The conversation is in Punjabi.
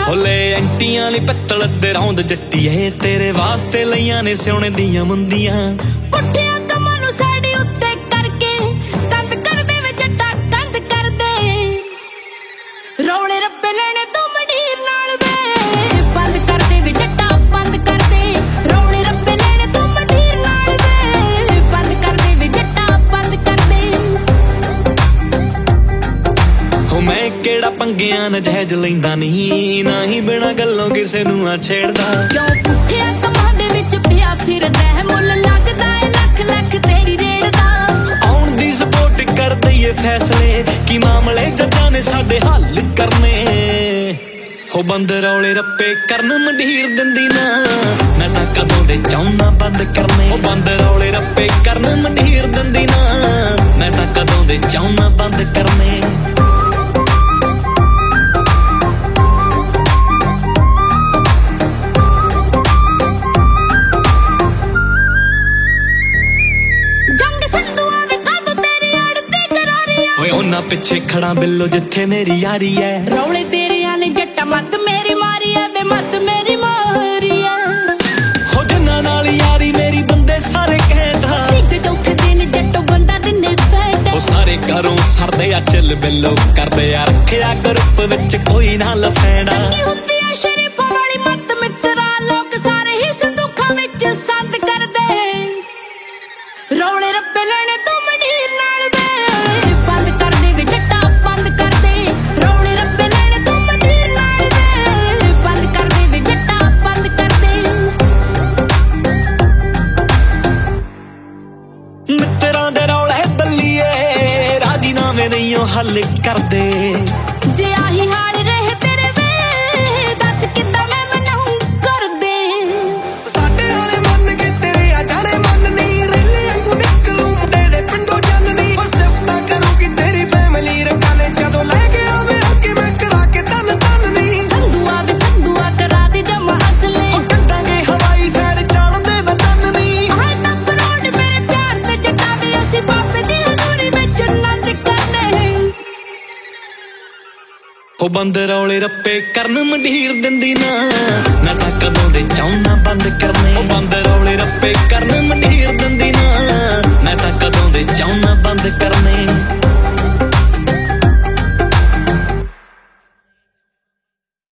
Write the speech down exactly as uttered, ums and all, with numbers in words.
ਹੋਲੇ ਐਂਟੀਆਂ ਲਈ ਪਿੱਤਲ ਦੇ ਰੌਂਦ ਜੱਟੀਏ ਤੇਰੇ ਵਾਸਤੇ ਲਈਆਂ ਨੇ ਸਿਉਣੇ ਦੀਆਂ ਮੁੰਦੀਆਂ ਪੁੱਠਿਆਂ ਕੰਮਾਂ ਨੂੰ ਸਾਡੇ ਉੱਤੇ ਕਰਕੇ ਕੰਧ ਕਰਦੇ ਵਿੱਚ ਜੱਟਾ ਕੰਧ ਕਰਦੇ ਰੌਲੇ ਰੱਪੇ ਲੈਣੇ ਤੂੰ ਮੰਡੀਰ ਨਾਲ ਵੇ ਬੰਦ ਕਰਦੇ ਵਿੱਚ ਜੱਟਾ ਬੰਦ ਕਰਦੇ ਰੌਲੇ ਰੱਪੇ ਲੈਣੇ ਤੂੰ ਮੰਡੀਰ ਨਾਲ ਵੇ ਬੰਦ ਕਰਦੇ ਵਿੱਚ ਜੱਟਾ ਬੰਦ ਕਰਦੇ ਹੋ ਮੈਂ ਕਿਹੜਾ ਪੰਗਿਆਂ ਨਜਾਇਜ਼ ਲੈਂਦਾ ਨਹੀਂ ਨਾ ਹੀ ਬਿਨਾਂ ਗੱਲੋਂ ਕਿਸੇ ਨੂੰ ਆ ਛੇੜਦਾ ਕਿਉਂ ਪੁੱਠਿਆਂ ਕੰਮਾਂ ਦੇ ਵਿੱਚ ਪਿਆ ਫਿਰਦਾ ਹੈ ਮੁੱਲ ਲੱਗਦਾ ਹੈ ਲੱਖ ਲੱਖ ਤੇਰੀ ਰੇੜ ਦਾ ਆਉਣ ਦੀ ਸਪੋਰਟ ਕਰ ਦਈਏ ਫੈਸਲੇ ਕੀ ਮਾਮਲੇ ਜੱਜਾਂ ਨੇ ਸਾਡੇ ਹੱਲ ਕਰਨੇ ਹੋ ਬੰਦ ਰੌਲੇ ਰੱਪੇ ਕਰਨ ਮੰਡੀਰ ਦਿੰਦੀ ਨਾ ਮੈਂ ਤਾਂ ਕਦੋਂ ਦੇ ਚਾਹੁੰਦਾ ਬੰਦ ਕਰਨੇ ਹੋ ਬੰਦ ਰੌਲੇ ਰੱਪੇ ਕਰਨ ਮੰਡੀਰ ਦਿੰਦੀ ਨਾ ਮੈਂ ਤਾਂ ਕਦੋਂ ਦੇ ਚਾਹੁੰਦਾ ਬੰਦ ਕਰਨੇ ਉਹਨਾਂ ਪਿੱਛੇ ਖੜਾ ਬਿੱਲੋ ਜਿੱਥੇ ਮੇਰੀ ਯਾਰੀ ਐ ਰੌਲੇ ਤੇਰਿਆਂ ਨੇ ਜੱਟਾ ਮੱਤ ਮੇਰੀ ਮਾਰੀ ਐ ਵੇ ਮੱਤ ਮੇਰੀ ਮਾਰੀ ਐ ਹੋ ਜਿੰਨਾਂ ਨਾਲ ਯਾਰੀ ਮੇਰੀ ਬੰਦੇ ਸਾਰੇ ਘੈਂਟਾ ਇੱਕ ਚੌਥੇ ਦਿਨ ਜੱਟੋ ਬੰਦਾ ਦਿਨੇ ਫੈਟ ਉਹ ਸਾਰੇ ਘਰੋਂ ਸਰਦੇ ਆ ਚੱਲ ਬਿੱਲੋ ਕਰਦੇ ਆ ਰੱਖਿਆ ਗਰੁੱਪ ਵਿੱਚ ਕੋਈ ਨਾ ਲਫੈਂਡਾ ਕੀ ਹੁੰਦੀ ਐ ਸ਼ਰੀਫਾਂ ਵਾਲੀ ਮੱਤ ਮਿੱਤਰਾ ਲੋਕ ਸਾਰੇ ਹੀ ਸੰਦੂਖਾਂ ਵਿੱਚ ਸੰਦ ਕਰਦੇ ਰੌਲੇ ਰੱਪੇ ਲੈਣੇ ਤੂੰ ਮੰਡੀਰ ਨਾਲ ਵੇ ਮਿੱਤਰਾਂ ਦੇ ਰੌਲੇ ਬੱਲੀਏ ਰਾਜੀਨਾਮੇ ਨਹੀਂ ਉਹ ਹੱਲ ਕਰਦੇ ਜੇ ਆਹੀ ਹਾਲ ਰਹੇ ਤੇਰੇ ਵੇ ਦੱਸ ਕਿੱਦਾਂ ਮੈਂ ਮਨਾਉਂ ਕਰਦੇ ਸਾਡੇ ਵਾਲੇ ਮੰਨ ਕੇ ਤੇਰੇ ਆ ਜਾਣੇ ਮੰਨ ਨਹੀਂ ਰੇਲੇ ਵਾਂਗੂ ਨਿਕਲੂ ਮੁੰਡੇ ਦੇ ਪਿੰਡੋਂ ਜਨ ਨਹੀਂ ਬਸ ਸਿਫਤਾਂ ਕਰੂਗੀ ਤੇਰੀ ਫੈਮਿਲੀ ਰੱਖਾਂ ਨੇ ਜਦੋਂ ਲੈ ਕੇ ਆਵੇ ਅੱਗੇ ਮੈਂ ਕਰਾ ਕੇ ਤਨ ਤਨ ਨਹੀਂ ਸੰਧੂਆ ਵੇ ਸੰਧੂਆ ਕਰਾ ਦੇ ਜਮਾ ਅਸਲੇ ਉਹ ਕੱਢਾਂਗੇ ਹਵਾਈ ਫੈਰ ਜਾਣਦੇ ਨਾ ਤਨ ਨਹੀਂ ਆਹ ਤਾਂ ਪਰੋੜ ਮੇਰੇ ਪਿਆਰ ਤੇ ਜਟਾਵੇ ਅਸੀਂ ਬਾਬੇ ਦੀ ਹਜ਼ੂਰੀ ਵਿੱਚ ਆਨੰਦ ਕਰਨੇ ਹੋ ਬੰਦ ਰੌਲੇ ਰੱਪੇ ਕਰਨ ਮੰਡੀਰ ਦਿੰਦੀ ਨਾ ਮੈਂ ਤਾਂ ਕਦੋਂ ਦੇ ਚਾਹੁੰਦਾ ਬੰਦ ਕਰਨੇ ਹੋ ਬੰਦ ਰੌਲੇ ਰੱਪੇ ਕਰਨ ਮੰਡੀਰ ਦਿੰਦੀ ਨਾ ਮੈਂ ਤਾਂ ਕਦੋਂ ਦੇ ਚਾਹੁੰਦਾ ਬੰਦ ਕਰਨੇ